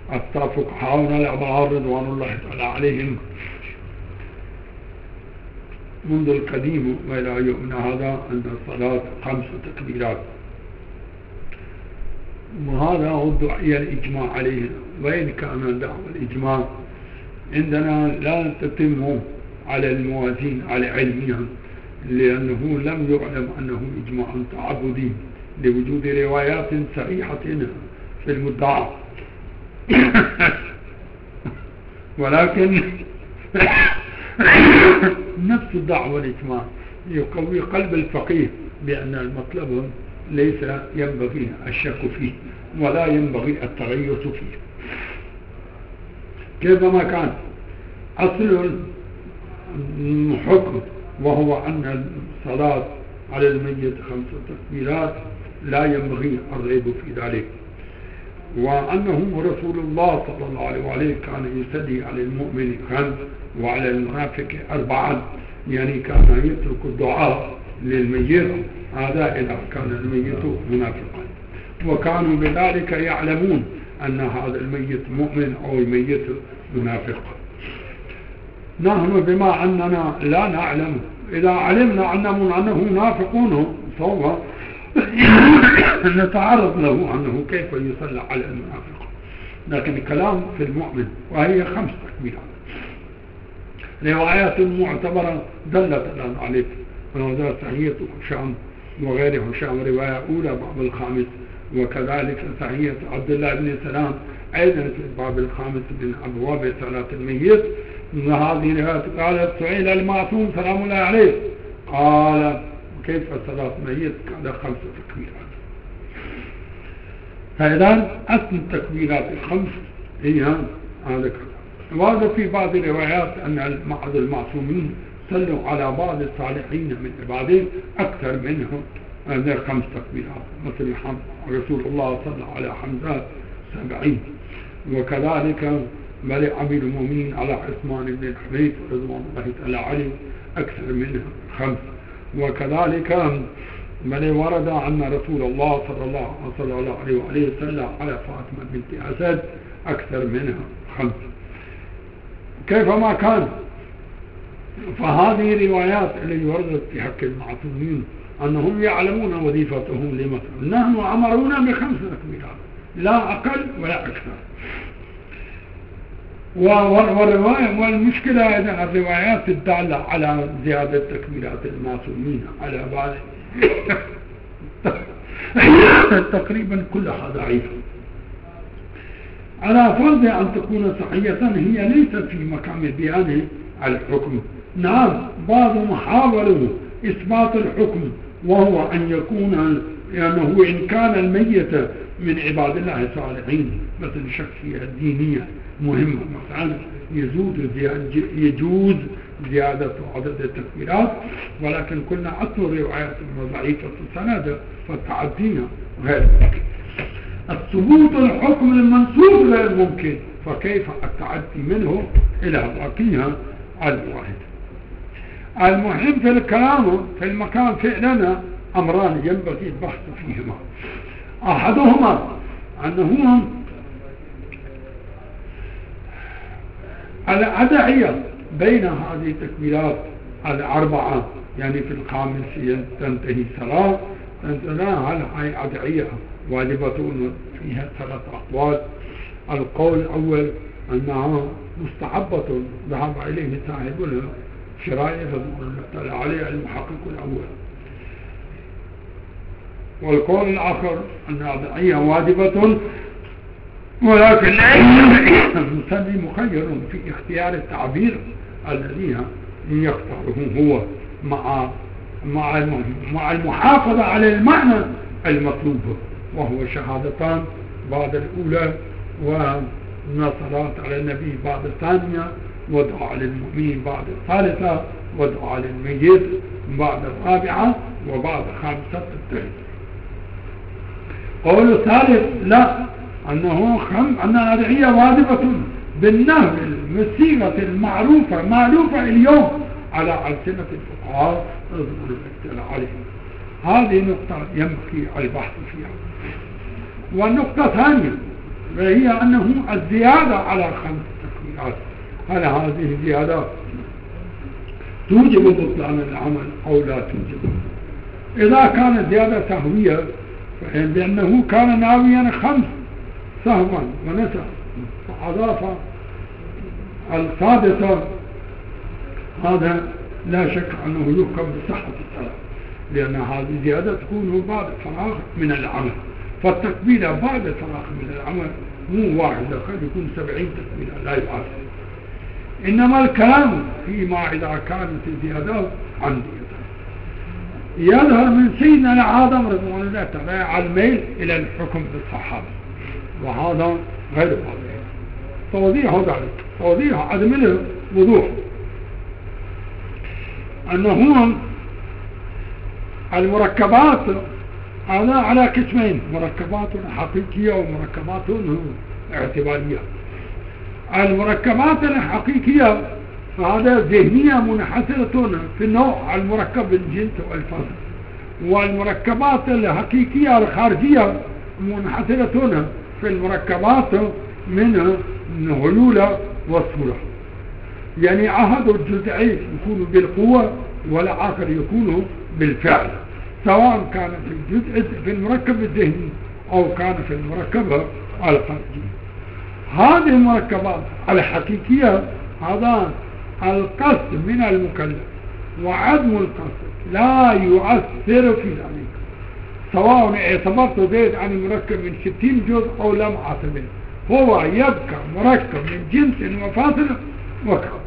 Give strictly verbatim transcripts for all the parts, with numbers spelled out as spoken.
فقهاؤنا الأبرار رضوان الله تعالى عليهم منذ القديم وإلى يومنا هذا أن الصلاة خمس تكبيرات، وهذا هو الدعية الإجماع عليه. وإن كان دعوة الإجماع عندنا لا تتم على الموازين على علمها، لأنه لم يعلم أنه إجماع تعبدي لوجود روايات صحيحة في المدعى ولكن نفس الدعوة الإجماع يقوي قلب الفقيه بأن المطلب ليس ينبغي الشك فيه ولا ينبغي التغيث فيه. كيفما كان أصل الحكم وهو أن الصلاة على الميت خمس تكبيرات لا ينبغي الريب في ذلك، وأنه رسول الله صلى الله عليه وسلم كان يصلي على المؤمن خمس وعلى المنافق أربعا، يعني كان يترك الدعاء للميت هذا إذا كان الميت منافقا، وكانوا بذلك يعلمون أن هذا الميت مؤمن أو الميت منافق. نحن بما أننا لا نعلم، إذا علمنا أنه, أنه منافقون سوف نتعرض له أنه كيف يصلى على المنافق، لكن الكلام في المؤمن وهي خمس تكبيرات. روايات معتبرة دلت عليه، وهذا صحيح هشام وغير هشام رواية أولى باب الخامس، وكذلك صحيح عبد الله بن سلام أيضا في الباب الخامس من أبواب صلاة الميت. هذه رواية قالت سئل المعصوم سلام الله عليه قال كيف صلاة الميت؟ قال خمس تكبيرات. فإذا أصل التكبيرات الخمس هي هذا كذا. وهذا في بعض الروايات أن بعض المعصومين صلوا على بعض الصالحين من عباده أكثر منهم من خمس تكبيرات، مثل رسول الله صلى الله على حمزة سبعين، وكذلك بل أمير المؤمنين على عثمان بن الحنيف رضوان الله تعالى عليه أكثر منها خمس، وكذلك بل ورد أن رسول الله صلى الله عليه وسلم على فاطمة بنت أسد أكثر منها خمس. كيفما كان فهذه روايات التي وردت في حق المعصومين أنهم يعلمون وظيفتهم لمثل، نحن أمرونا بخمس تكبيرات لا أقل ولا أكثر. والرواية والمشكلة إذا الروايات الدالة على زيادة تكبيرات المعصومين على بعض تقريبا كلها ضعيفة، على فرض أن تكون صحيحة هي ليست في مقام بيان الحكم. نعم بعضهم حاولوا إثبات الحكم، وهو أن يكون لأنه إن كان الميت من عباد الله الصالحين مثل شخصية دينية مهمة مثلا يجوز زيادة عدد التكبيرات، ولكن كنا أكثر روايات ضعيفة السند فتعدينا غير ممكن. الثبوت الحكم المنصوب غير ممكن، فكيف التعدي منه إلى باقيها الواحد. المهم في الكلام في المكان فعلنا أمران ينبغي البحث فيهما. أحدهما أنه الأدعية بين هذه التكبيرات الأربعة، يعني في الخامس تنتهي صلاة تنتهي، هل هي أدعية واجبة فيها ثلاث أقوال. القول الأول أنها مستحبة ذهب إليه صاحب الشرائع رضي عليه المحقق الأول، والقول الآخر أن الأدعية واجبة ولكن المصلي مخير في اختيار التعبير الذي يختاره هو مع مع مع المحافظة على المعنى المطلوب، وهو شهادتان بعد الأولى والصلاة على النبي بعد الثانية، ودعاء للمؤمنين بعد الثالثة، ودعاء للميت بعد الرابعة، وبعد خامسة التالتة. قول الثالث لا، أنه خم أن الأدعية واجبة بالنهر بالصيغة المعروفة معروفة اليوم على ألسنة الفقهاء رضوان الله عليهم. هذه نقطة ينبغي البحث فيها. والنقطة الثانية وهي أنه الزيادة على خمس تكبيرات. هل هذه الزيادة توجب بطلان العمل أو لا توجب؟ إذا كانت زيادة سهوية لأنه كان ناويا خمس سهوا ونسى فأضاف السادسة، هذا لا شك أنه يحكم بصحة الصلاة، لأن هذه زيادة تكون بعد فراغ من العمل، فالتكبيرة بعد فراغ من العمل مو واحدة، قد يكون سبعين تكبيرة لا يؤثر. إنما الكلام فيما إذا كانت الزيادة عن يظهر من سيدنا العادم رضوان الله تعالى على الميل إلى الحكم بالصحابة، وهذا غير واضح. توضيح ذلك توضيح عدم الوضوح أنه المركبات هذا على قسمين، مركبات حقيقية ومركبات اعتبارية. المركبات الحقيقية هذا ذهنية منحصرة في النوع المركب الجنس والفصل، والمركبات الحقيقية الخارجية منحصرة في المركبات من الهلولة والصورة. يعني عهد الجزئي يكون بالقوة والآخر يكون بالفعل، سواء كان في الجزء في المركب الذهني أو كان في المركب الخارجي. هذه المركبات الحقيقية هذا القصد من المكلف وعدم القصد لا يؤثر في ذلك، سواء اعتبرت زيد عن المركب من ستين جزء أو لم أعتبر، هو يبقى مركب من جنس وفاصل وكذا.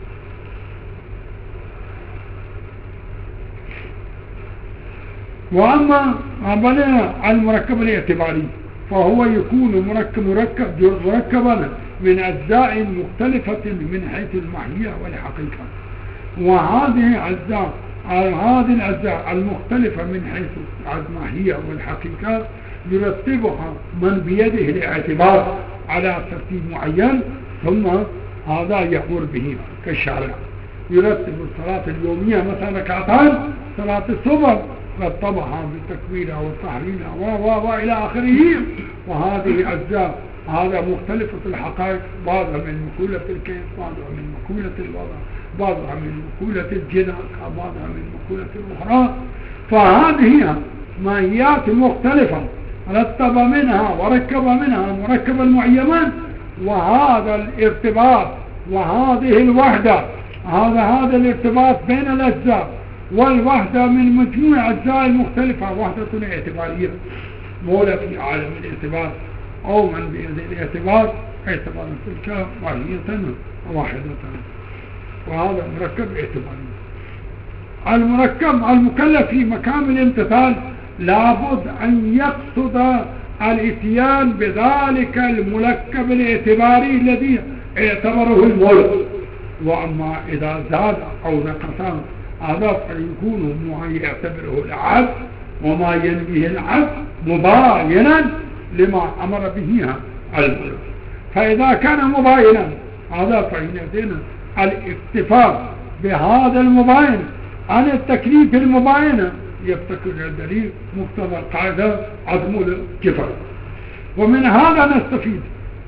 وأما المركب الاعتباري فهو يكون مركب مركب مركبا من أجزاء مختلفة من حيث الماهية والحقيقة، وهذه الأجزاء هذه الأجزاء المختلفة من حيث الماهية والحقيقة يرتبها من بيده الاعتبار على ترتيب معين، ثم هذا يأمر به كالشارع. يرتب الصلاة اليومية مثلا ركعتين، صلاة الصبح رتبها بالتكبير والتحريم و و وإلى آخره. وهذه أجزاء هذا مختلفة الحقائق، بعضها من مقولة الكيف، بعضها من مقولة الوضع، بعضها من مقولة الجنة، بعضها من مقولة الأخرى. فهذه ماهيات مختلفة رتب منها وركب منها مركب المعيمان، وهذا الارتباط وهذه الوحدة هذا هذا الارتباط بين الأجزاء والوحدة من مجموع أجزاء المختلفة وحدة اعتبارية، مولى في عالم الاعتبار أو من بيد الاعتبار اعتبار تلك واحدة واحدة، وهذا مركب اعتباري. المركب المكلف في مقام الامتثال لابد أن يقصد الاتيان بذلك المركب الاعتباري الذي اعتبره المولى. وأما إذا زاد أو نقص هذا فيكون ما يعتبره العبد وما ينبيه العبد مباينا لما أمر به المولى. فإذا كان مباينا هذا فإن الاكتفاء بهذا المباين عن التكليف المباينة يفتكر الدليل مقتضى القاعدة عدم الكفاية. ومن هذا نستفيد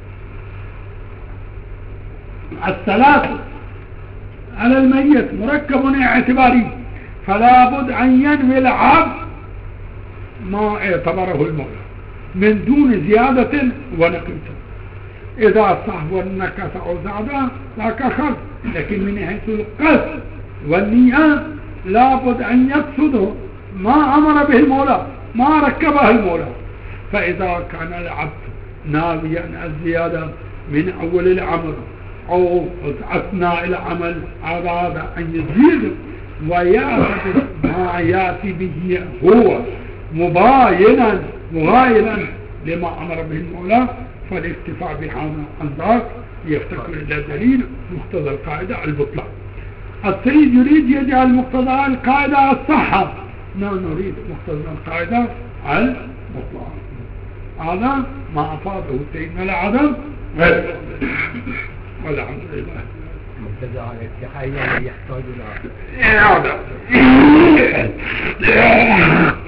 الصلاة على الميت مركب اعتباري، فلا بد أن ينوي العبد ما اعتبره المولى من دون زيادة ونقص. إذا صح ونكس أو زاد ذاك خير، لكن من حيث القصد والنية لا بد أن يقصده ما أمر به المولى ما ركبه المولى. فإذا كان العبد ناويا الزيادة من أول العمل أو أثناء العمل أراد أن يزيد ويأخذ ما يأتي به هو مباينا مغايرا لما أمر به المولى، فالاكتفاء بهذا الذاك يفتكر إلى دليل مقتضى القاعدة البطلان. السيد يريد يجعل مقتضى القاعدة الصحة، نحن نريد مقتضى القاعدة البطلان. هذا ما أفاده سيدنا العدم غير والحمد لله. مبتدأ الاتحاد يحتاج إلى إعادة